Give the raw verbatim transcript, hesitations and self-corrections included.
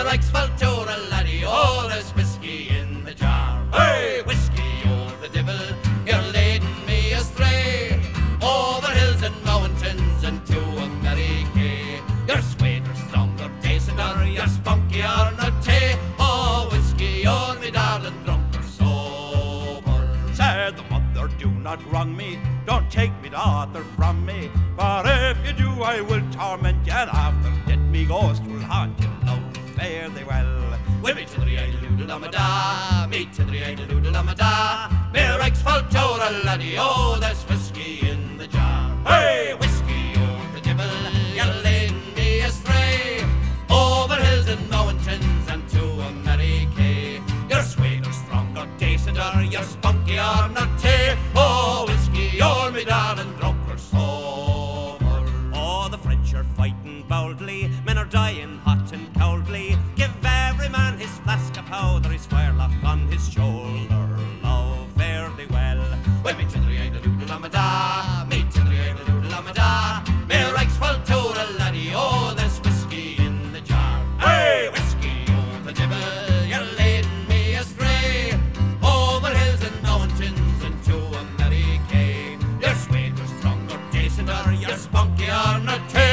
Reich's Valtura, laddie, oh, there's whiskey in the jar. Hey, whiskey, oh, the devil, you're leading me astray, over hills and mountains and to America. You're sweeter, stronger, decenter, you're spunkier, nutty. Oh, whiskey, oh, me darling, drunk or sober. Said the mother, do not wrong me, don't take me daughter from me, for if you do I will torment you, and after that me ghost will haunt you. Now fare thee well. Well, me to the idle doodle of da, me to the idle doodle of da. Me Reich's Valtura, laddie, oh, there's whiskey in the jar. Hey, whiskey, oh, the devil, you're leading me astray, over hills and mountains and to America. You're sweeter, stronger, decenter, you're spunkier, nutty. Oh, whiskey, you're me darling, drunk or sober. Oh, the French are fighting boldly, men are dying hot and coldly. Give every man his flask of powder, his firelock on his shoulder. Love, fare thee well. Well, me to the idle doodle of da, me to the idle doodle of da. Me Reich's Valtura, laddie, oh, there's whiskey in the jar. Hey, whiskey, oh, the devil, you're leading me astray, over hills and mountains and to America. You're sweeter, stronger, decenter, you're spunkier, nutty.